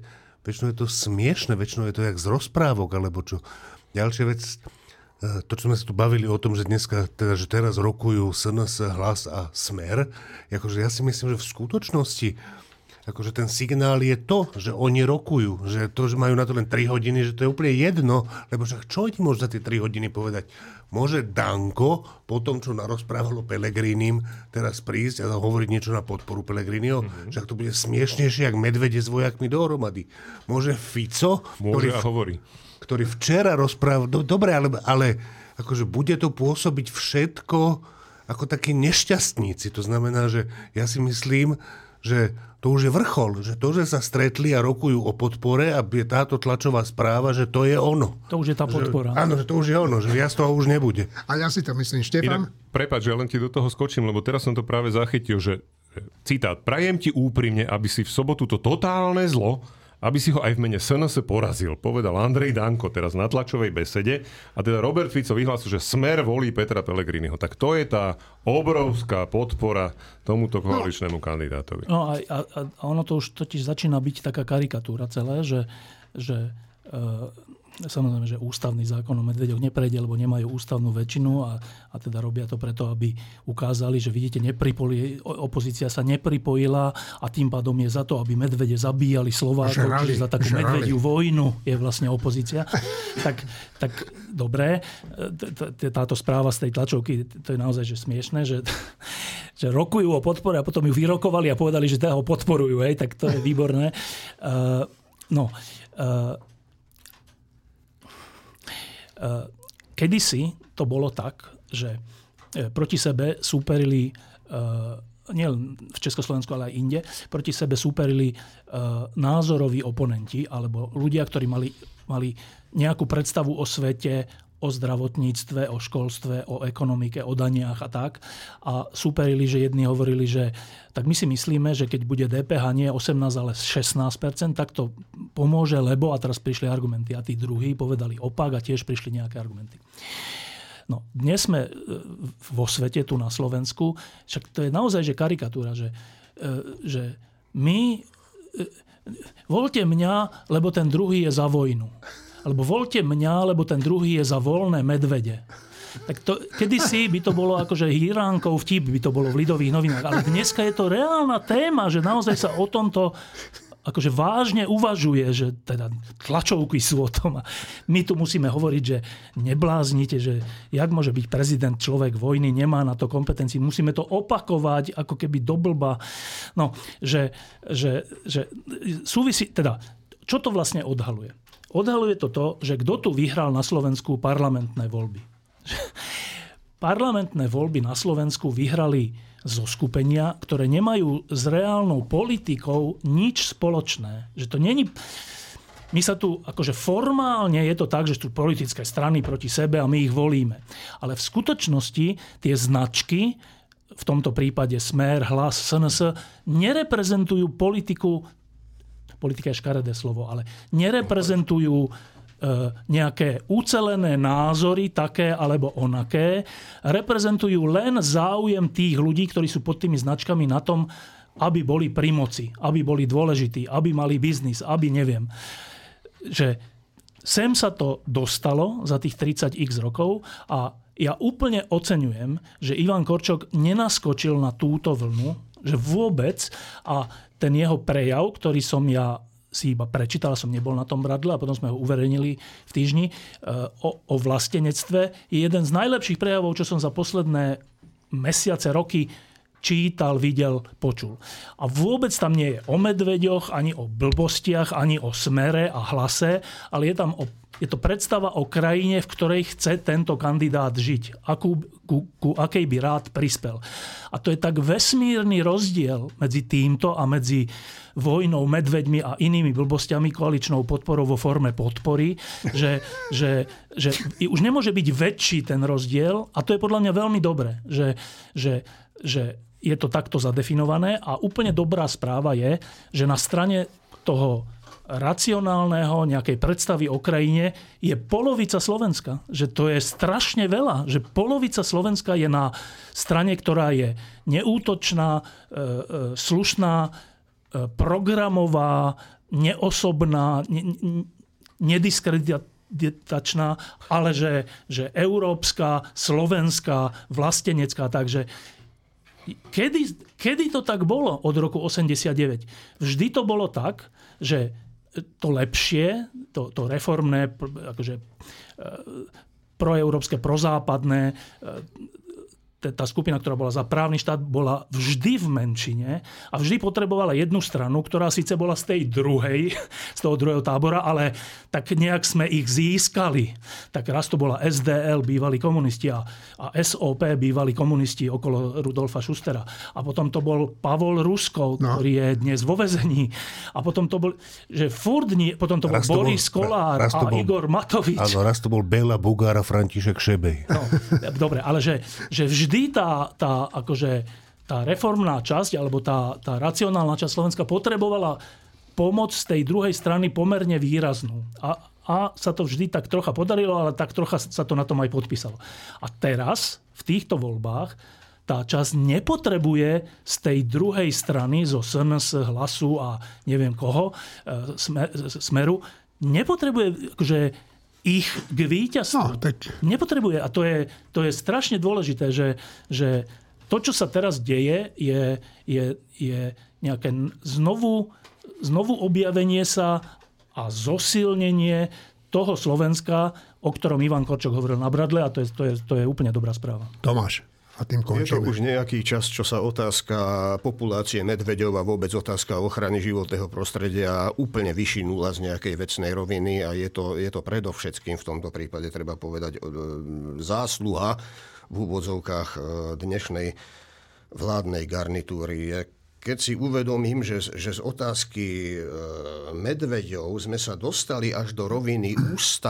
väčšinou je to smiešne, väčšinou je to jak z rozprávok, alebo čo. Ďalšia vec, to, čo sme sa tu bavili o tom, že dneska, teda, že teraz rokujú SNS, Hlas a Smer, akože ja si myslím, že v skutočnosti akože ten signál je to, že oni rokujú, že to, že majú na to len 3 hodiny, že to je úplne jedno, lebo však čo ti môže za tie 3 hodiny povedať? Môže Danko, po tom, čo narozprávalo Pellegrinim, teraz prísť a hovoriť niečo na podporu Pellegriniho, však to bude smiešnejšie, jak medvede s vojakmi dohromady. Môže Fico, ktorý včera rozprával, dobre, ale akože bude to pôsobiť všetko ako takí nešťastníci. To znamená, že ja si myslím, že to už je vrchol, že to, že sa stretli a rokujú o podpore a je táto tlačová správa, že to je ono. To už je tá podpora. Áno, že to už je ono, že viac toho už nebude. A ja si to myslím, Štefan. Prepáč, ja len ti do toho skočím, lebo teraz som to práve zachytil, že citát, prajem ti úprimne, aby si v sobotu to totálne zlo, aby si ho aj v mene SNS porazil, povedal Andrej Danko teraz na tlačovej besede. A teda Robert Fico vyhlásil, že Smer volí Petra Pellegriniho. Tak to je tá obrovská podpora tomuto koaličnému kandidátovi. No a ono to už totiž začína byť taká karikatúra celé, že samozrejme, že ústavný zákon o medveďoch neprejde, lebo nemajú ústavnú väčšinu a teda robia to preto, aby ukázali, že vidíte, opozícia sa nepripojila a tým pádom je za to, aby medvede zabíjali Slovákov, čiže za takú medvediu vojnu je vlastne opozícia. tak dobré, táto správa z tej tlačovky, to je naozaj že smiešné, že rokujú o podpore a potom ju vyrokovali a povedali, že teda ho podporujú, tak to je výborné. Kedysi to bolo tak, že proti sebe súperili nielen v Československu, ale aj inde, proti sebe súperili názoroví oponenti alebo ľudia, ktorí mali nejakú predstavu o svete, o zdravotníctve, o školstve, o ekonomike, o daniach a tak. A súperili, že jedni hovorili, že tak my si myslíme, že keď bude DPH nie 18, ale 16%, tak to pomôže, lebo a teraz prišli argumenty. A tí druhí povedali opak a tiež prišli nejaké argumenty. No, dnes sme vo svete, tu na Slovensku, však to je naozaj že karikatúra, že my voľte mňa, lebo ten druhý je za vojnu. Alebo voľte mňa, lebo ten druhý je za voľné medvede. Tak to, kedysi by to bolo akože hýránkov vtip, by to bolo v Lidových novinách. Ale dneska je to reálna téma, že naozaj sa o tomto akože vážne uvažuje, že teda tlačovky sú o tom. A my tu musíme hovoriť, že nebláznite, že jak môže byť prezident človek vojny, nemá na to kompetencii. Musíme to opakovať, ako keby do blba. No, že súvisí, teda, čo to vlastne odhaluje? Odhaluje to, že kto tu vyhral na Slovensku parlamentné voľby. Parlamentné voľby na Slovensku vyhrali zoskupenia, ktoré nemajú s reálnou politikou nič spoločné. Že to není... My sa tu, akože formálne je to tak, že sú politické strany proti sebe a my ich volíme. Ale v skutočnosti tie značky, v tomto prípade Smer, Hlas, SNS, nereprezentujú politiku, politika je škaredé slovo, ale nereprezentujú nejaké ucelené názory, také alebo onaké. Reprezentujú len záujem tých ľudí, ktorí sú pod tými značkami na tom, aby boli pri moci, aby boli dôležití, aby mali biznis, aby neviem. Že sem sa to dostalo za tých 30x rokov a ja úplne oceňujem, že Ivan Korčok nenaskočil na túto vlnu, že vôbec, a ten jeho prejav, ktorý som ja si iba prečítal, som nebol na tom bradle a potom sme ho uverejnili v týždni o vlastenectve, je jeden z najlepších prejavov, čo som za posledné mesiace, roky čítal, videl, počul. A vôbec tam nie je o medveďoch, ani o blbostiach, ani o Smere a Hlase, ale je to predstava o krajine, v ktorej chce tento kandidát žiť. Ku akej by rád prispel. A to je tak vesmírny rozdiel medzi týmto a medzi vojnou, medveďmi a inými blbostiami, koaličnou podporou vo forme podpory, že už nemôže byť väčší ten rozdiel a to je podľa mňa veľmi dobré, že je to takto zadefinované a úplne dobrá správa je, že na strane toho racionálneho, nejakej predstavy o krajine je polovica Slovenska. Že to je strašne veľa. Že polovica Slovenska je na strane, ktorá je neútočná, slušná, programová, neosobná, nediskreditačná, ale že európska, slovenská, vlastenecká. Takže kedy to tak bolo od roku 89? Vždy to bolo tak, že to lepšie, to reformné, akože proeurópske, prozápadné, tá skupina, ktorá bola za právny štát, bola vždy v menšine a vždy potrebovala jednu stranu, ktorá síce bola z toho druhého tábora, ale tak nejak sme ich získali. Tak raz to bola SDL, bývalí komunisti, a SOP, bývalí komunisti okolo Rudolfa Schustera. A potom to bol Pavol Ruskov, ktorý je dnes vo väzení. A potom to bol, potom to bol Boris Kolár a Igor Matovič. Áno, raz to bol Béla Bugár a František Šebej. No, dobre, ale že vždy tá reformná časť alebo tá racionálna časť Slovenska potrebovala pomoc z tej druhej strany pomerne výraznú. A sa to vždy tak trocha podarilo, ale tak trocha sa to na tom aj podpísalo. A teraz v týchto voľbách tá časť nepotrebuje z tej druhej strany, zo SNS, Hlasu a neviem koho, Smeru, nepotrebuje ich k víťazstvu. Nepotrebuje. A to je strašne dôležité, že to, čo sa teraz deje, je nejaké znovu objavenie sa a zosilnenie toho Slovenska, o ktorom Ivan Korčok hovoril na Bradle, a to je úplne dobrá správa. Tomáš. A tým končíme. Je to už nejaký čas, čo sa otázka populácie medveďov a vôbec otázka ochrany životného prostredia úplne vyšinula z nejakej vecnej roviny a je to predovšetkým v tomto prípade, treba povedať, zásluha v úvodzovkách dnešnej vládnej garnitúry. Keď si uvedomím, že z otázky medveďov sme sa dostali až do roviny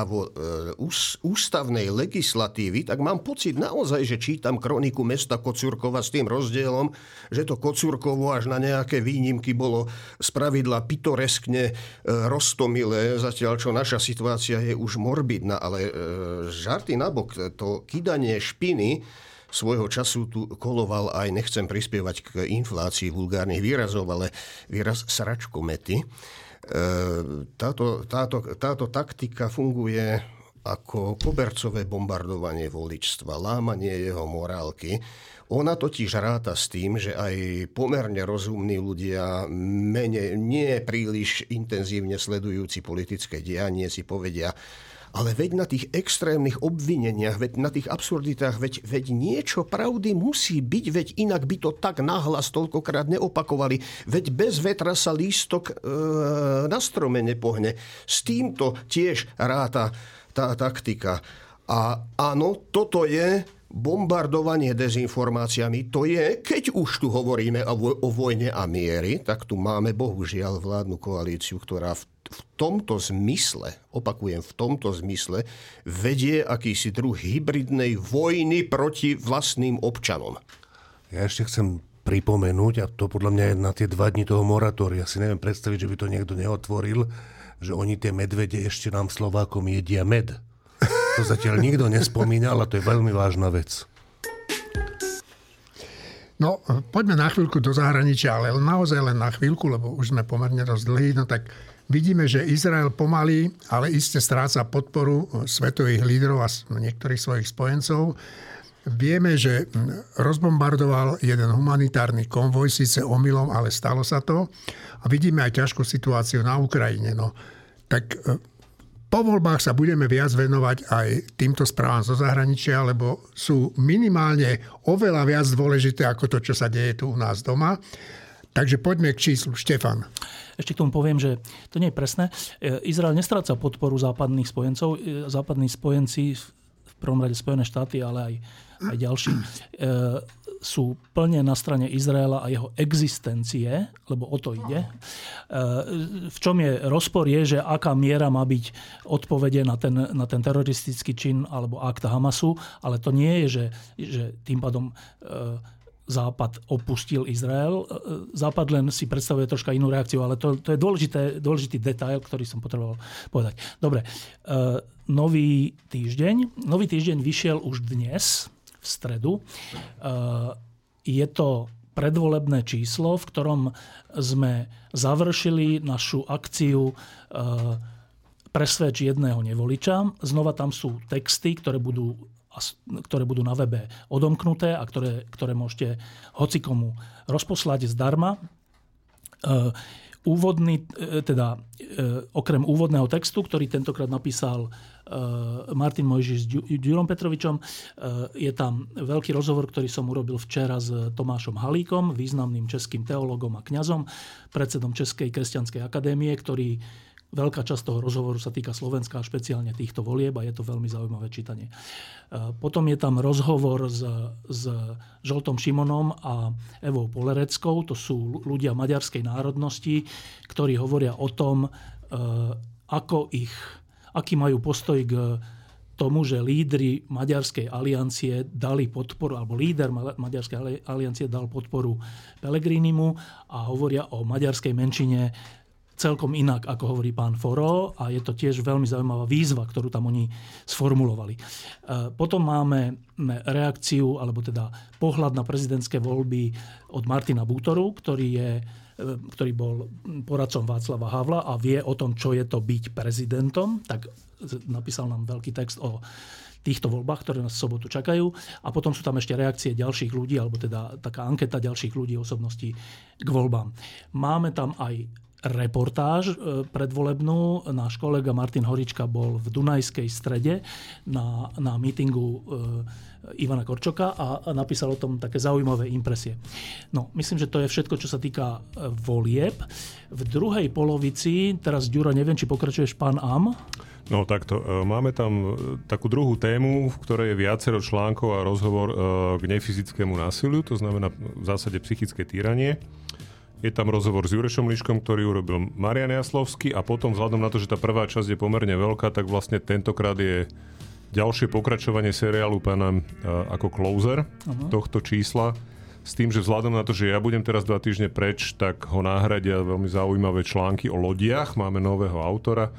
ústavnej legislatívy, tak mám pocit naozaj, že čítam kroniku mesta Kocúrkova s tým rozdielom, že to Kocúrkovo až na nejaké výnimky bolo spravidla pitoreskne roztomilé, zatiaľ čo naša situácia je už morbidná, ale žarty nabok, to kydanie špiny svojho času tu koloval aj, nechcem prispievať k inflácii vulgárnych výrazov, ale výraz sračkomety. Táto taktika funguje ako kobercové bombardovanie voličstva, lámanie jeho morálky. Ona totiž ráta s tým, že aj pomerne rozumní ľudia, nie príliš intenzívne sledujúci politické dianie, si povedia, ale veď na tých extrémnych obvineniach, veď na tých absurditách, veď niečo pravdy musí byť, veď inak by to tak nahlas toľkokrát neopakovali, veď bez vetra sa lístok na strome nepohne. S týmto tiež ráta tá taktika. A áno, toto je bombardovanie dezinformáciami. To je, keď už tu hovoríme o vojne a miery, tak tu máme bohužiaľ vládnu koalíciu, ktorá v tomto zmysle, opakujem, v tomto zmysle vedie akýsi druh hybridnej vojny proti vlastným občanom. Ja ešte chcem pripomenúť, a to podľa mňa je na tie 2 dni toho moratória, si neviem predstaviť, že by to niekto neotvoril, že oni tie medvede ešte nám Slovákom jedia med. To zatiaľ nikto nespomínal, a to je veľmi vážna vec. No, poďme na chvíľku do zahraničia, ale naozaj len na chvíľku, lebo už sme pomerne dosť dlhí, no tak vidíme, že Izrael pomaly, ale iste stráca podporu svetových lídrov a niektorých svojich spojencov. Vieme, že rozbombardoval jeden humanitárny konvoj, síce omylom, ale stalo sa to. A vidíme aj ťažkú situáciu na Ukrajine. No, tak po voľbách sa budeme viac venovať aj týmto správam zo zahraničia, lebo sú minimálne oveľa viac dôležité ako to, čo sa deje tu u nás doma. Takže poďme k číslu. Štefan. Ešte k tomu poviem, že to nie je presné. Izrael nestráca podporu západných spojencov. Západní spojenci, v prvom rade Spojené štáty, ale aj ďalší, sú plne na strane Izraela a jeho existencie, lebo o to ide. V čom je rozpor je, že aká miera má byť odpovede na ten teroristický čin alebo akt Hamasu, ale to nie je, že tým pádom Západ opustil Izrael. Západ len si predstavuje troška inú reakciu, ale to je dôležitý detail, ktorý som potreboval povedať. Dobre, nový týždeň vyšiel už dnes, v stredu. Je to predvolebné číslo, v ktorom sme završili našu akciu Presvedč jedného nevoliča. Znova tam sú texty, ktoré budú na webe odomknuté a ktoré môžete hocikomu rozposlať zdarma. Okrem úvodného textu, ktorý tentokrát napísal Martin Mojžiš s Ďurom Petrovičom, je tam veľký rozhovor, ktorý som urobil včera s Tomášom Halíkom, významným českým teológom a kňazom, predsedom Českej kresťanskej akadémie, ktorý veľká časť toho rozhovoru sa týka Slovenska a špeciálne týchto volieb a je to veľmi zaujímavé čítanie. Potom je tam rozhovor s Žoltom Šimonom a Evou Polereckou. To sú ľudia maďarskej národnosti, ktorí hovoria o tom, aký majú postoj k tomu, že lídri Maďarskej aliancie dali podporu, alebo líder Maďarskej aliancie dal podporu Pellegrinimu a hovoria o maďarskej menšine celkom inak, ako hovorí pán Foro, a je to tiež veľmi zaujímavá výzva, ktorú tam oni sformulovali. Potom máme reakciu, alebo teda pohľad na prezidentské voľby od Martina Bútoru, ktorý bol poradcom Václava Havla a vie o tom, čo je to byť prezidentom. Tak napísal nám veľký text o týchto voľbách, ktoré nás v sobotu čakajú. A potom sú tam ešte reakcie ďalších ľudí, alebo teda taká anketa ďalších ľudí, osobností k voľbám. Máme tam aj reportáž predvolebnú. Náš kolega Martin Horička bol v Dunajskej Strede na mítingu Ivana Korčoka a napísal o tom také zaujímavé impresie. No, myslím, že to je všetko, čo sa týka volieb. V druhej polovici, teraz Ďuro, neviem, či pokračuješ, pán Am? No takto, máme tam takú druhú tému, v ktorej je viacero článkov a rozhovor k nefyzickému násiliu, to znamená v zásade psychické týranie. Je tam rozhovor s Jurešom Liškom, ktorý urobil Marian Jaslovský a potom vzhľadom na to, že tá prvá časť je pomerne veľká, tak vlastne tentokrát je ďalšie pokračovanie seriálu pána ako closer tohto čísla. S tým, že vzhľadom na to, že ja budem teraz 2 týždne preč, tak ho náhradia veľmi zaujímavé články o lodiach. Máme nového autora,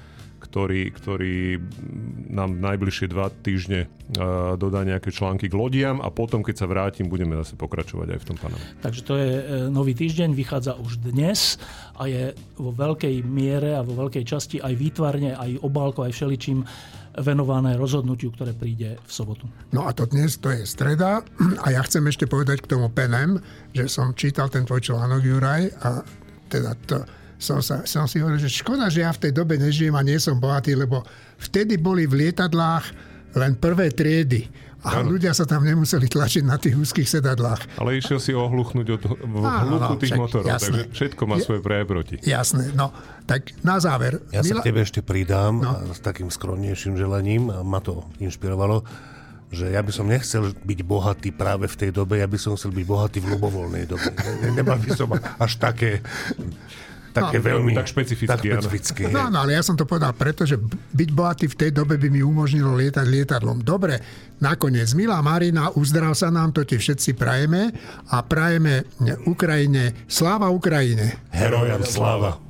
ktorý nám najbližšie 2 týždne dodá nejaké články k lodiam a potom, keď sa vrátim, budeme zase pokračovať aj v tom Paname. Takže to je nový týždeň, vychádza už dnes a je vo veľkej miere a vo veľkej časti aj výtvarne, aj obálko, aj všeličím venované rozhodnutiu, ktoré príde v sobotu. No a to dnes, to je streda a ja chcem ešte povedať k tomu Penem, že som čítal ten tvoj článok, Juraj, a teda som si hovoril, že škoda, že ja v tej dobe nežijem a nie som bohatý, lebo vtedy boli v lietadlách len prvé triedy a ľudia sa tam nemuseli tlačiť na tých úzkých sedadlách. Ale išiel si ohluchnúť od hluku tých motorov, takže všetko má svoje pre proti. Jasné, no tak na záver. Ja sa k tebe ešte pridám s takým skromnejším želaním, a ma to inšpirovalo, že ja by som nechcel byť bohatý práve v tej dobe, ja by som chcel byť bohatý v ľubovoľnej dobe. Nemal by som až také veľmi tak špecifické. No, ale ja som to povedal preto, že byť bohatý v tej dobe by mi umožnilo lietať lietadlom. Dobre, nakoniec, milá Marina, uzdrav sa nám, to ti všetci prajeme a prajeme Ukrajine. Sláva Ukrajine! Herojam sláva!